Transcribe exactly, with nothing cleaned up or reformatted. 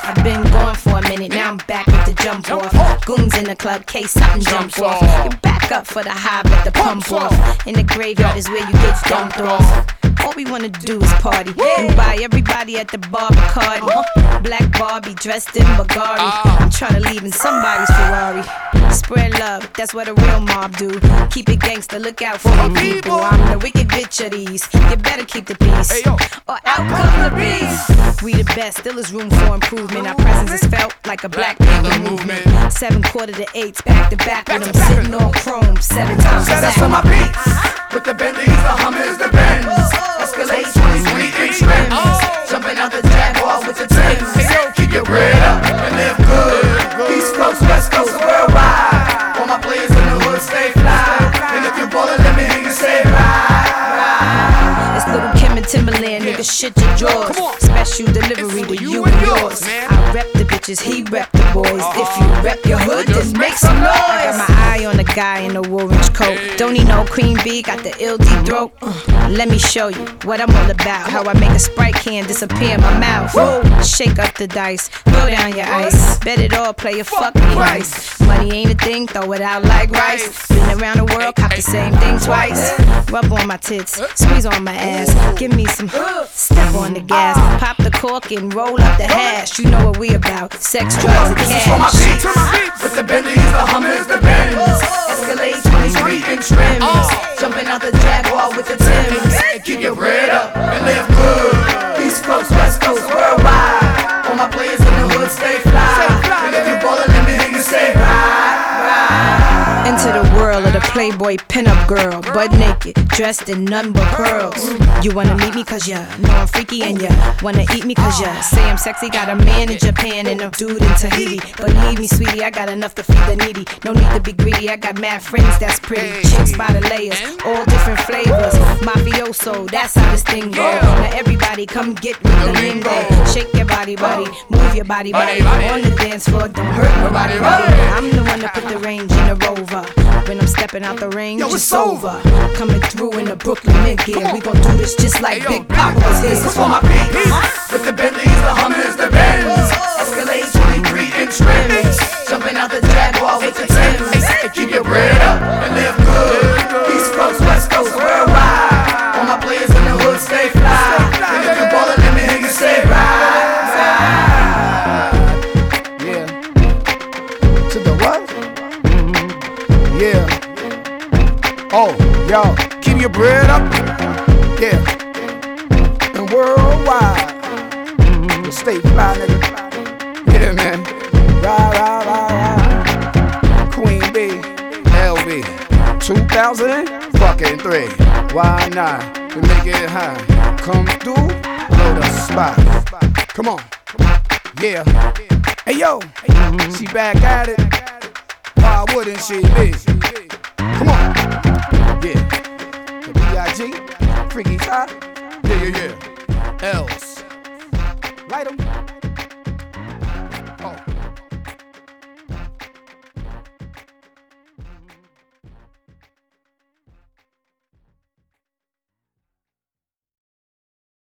I've been gone for a minute, now I'm back with the jump off. Goons in the club, case something jump off. You back up for the high, let the pump off. In the graveyard is where you get dumped off. All we wanna do is party and buy everybody at the bar Bacardi. Black Barbie dressed in Bulgari. I'm tryna leave in somebody's Ferrari. Spread love, that's what a real mob do. Keep it gangster, look out for the people. I'm the wicked bitch of these. You better keep the peace, or out come the beast. We the best, still is room for improvement. Our presence is felt like a Black Panther movement. Seven quarter to eights, back to back with them sitting on chrome seven times. That's on my beats. With the Bentleys, the Hummers, the Benz. Escalade twenty-three inch rims. Jumping out the Jaguar with the Timbs. Keep your bread up and live good. East Coast, West Coast, worldwide. All my players in the hood stay fly. And if you're ballin', let me hear you say ride, ride. It's Little Kim and Timberland, nigga, shit your drawers. Special delivery to you and yours. I rep the bitches, he rep the boys. If you rep your hood, then make some noise. I got my eye on the guy in the orange coat. Don't need no cream bee, got the ill deep throat. Uh, let me show you what I'm all about. How I make a Sprite can disappear in my mouth. Shake up the dice, throw down your ice. Bet it all, play a fucking price. Money ain't a thing, throw it out like rice. Been around the world, cop the same thing twice. Rub on my tits, squeeze on my ass. Give me some, step on the gas. Pop the cork and roll up the hash. You know what we about, sex, drugs, and This is for my cash. beats. With the Bentleys, the Hummers, the Benz. Escalade twenty-three inch rims. Jumping out the Jaguar with the Timbs. And keep your bread up and live good. East Coast, West Coast, worldwide. All my players in the hood stay fly. And if you ballin', let me hear you say ride, ride. Into the world of the Playboy pinup girl, butt naked, dressed in none but pearls. You wanna meet me cause ya know I'm freaky, and ya wanna eat me cause ya say I'm sexy. Got a man in Japan and a dude in Tahiti. Believe me, sweetie, I got enough to feed the needy. No need to be greedy, I got mad friends that's pretty. Chicks by the layers, all different flavors. Mafioso, that's how this thing go. Now everybody come get with the lingo. Shake your body, body, move your body, body. On the dance floor, don't hurt nobody, body. I'm the one that put the range in the Rover. When I'm stepping out the range, it's over. Coming through in the Brooklyn mid-gear. We gon' do this just like Big Papa was here. This is for my beats. With the Bentleys, the Hummers, the Benz. Escalade twenty-three inch rims. Jumping out the Jaguar with the Timbs. And keep your bread up and live good. East Coast, West Coast, worldwide. All my players in the hood stay fly. And if you ballin', let me hear you say ride, ride. Yeah. To the what? Yeah. Oh, yo, keep your bread up. Yeah. And worldwide. The state fly, nigga. Yeah, man. Ride, ride, ride, ride. Queen B, L B, two thousand fucking three. Why not? To make it high. Come through, know the spot. Come on. Yeah. Hey, yo. She back at it. Why wouldn't she be? Come on. Yeah. The B I G, Freaky Ty. Yeah, yeah, yeah. Else. Light 'em.